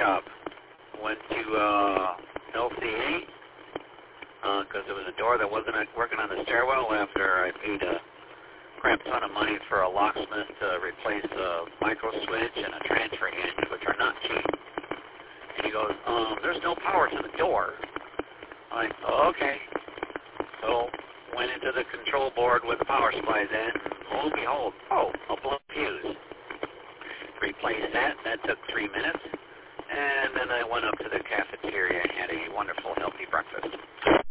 job. Went to LCA because there was a door that wasn't working on the stairwell after I paid a crap ton of money for a locksmith to replace a micro switch and a transfer hinge, which are not cheap. And he goes, there's no power to the door. I'm like, oh, okay. So went into the control board with the power supplies in, and lo and behold, a blown fuse. Replaced that. That took 3 minutes. And then I went up to the cafeteria and had a wonderful, healthy breakfast.